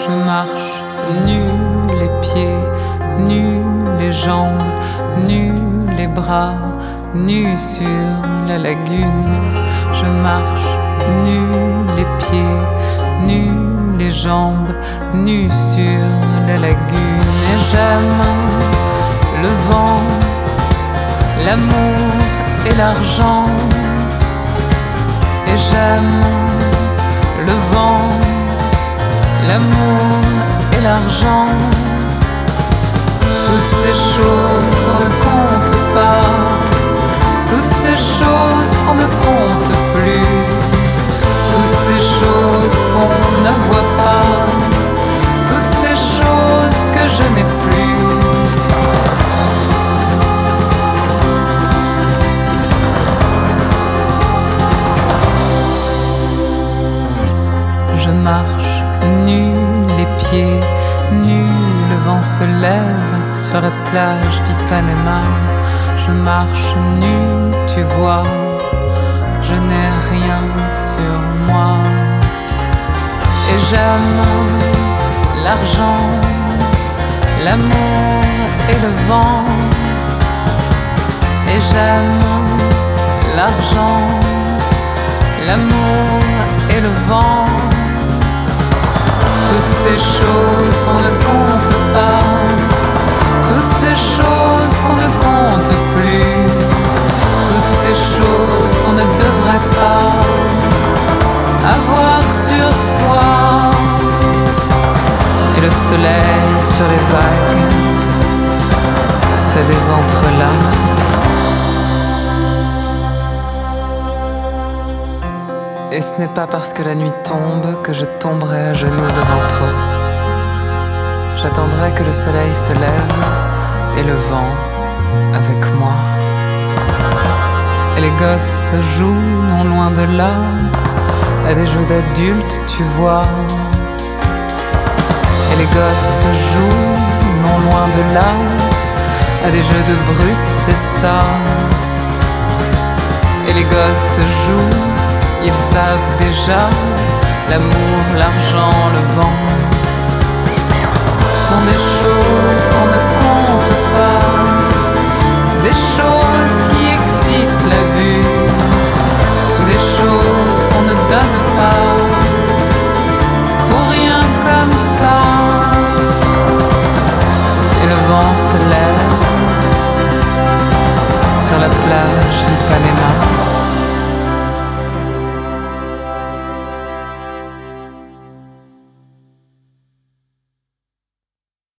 Je marche nu les pieds, nus les jambes, nus les bras, nus sur la lagune. Je marche nu les pieds, nus les jambes, nus sur la lagune. Et j'aime le vent, l'amour et l'argent. Et j'aime le vent, l'amour et l'argent. Toutes ces choses qu'on ne compte pas, toutes ces choses qu'on ne compte plus, toutes ces choses qu'on ne voit pas, toutes ces choses que je n'ai plus. Je marche nu les pieds nus, le vent se lève sur la plage d'Ipanema. Je marche nu, tu vois, je n'ai rien sur moi. Et j'aime l'argent, l'amour et le vent. Et j'aime l'argent, l'amour et le vent. Toutes ces choses qu'on ne compte pas, toutes ces choses qu'on ne compte plus, toutes ces choses qu'on ne devrait pas avoir sur soi. Et le soleil sur les vagues fait des entrelacs. Et ce n'est pas parce que la nuit tombe que je tomberai à genoux devant toi. J'attendrai que le soleil se lève et le vent avec moi. Et les gosses jouent non loin de là à des jeux d'adultes, tu vois. Et les gosses jouent non loin de là à des jeux de brutes, c'est ça. Et les gosses jouent, ils savent déjà, l'amour, l'argent, le vent sont des choses qu'on ne compte pas, des choses qui excitent la vue, des choses qu'on ne donne pas pour rien comme ça. Et le vent se lève sur la plage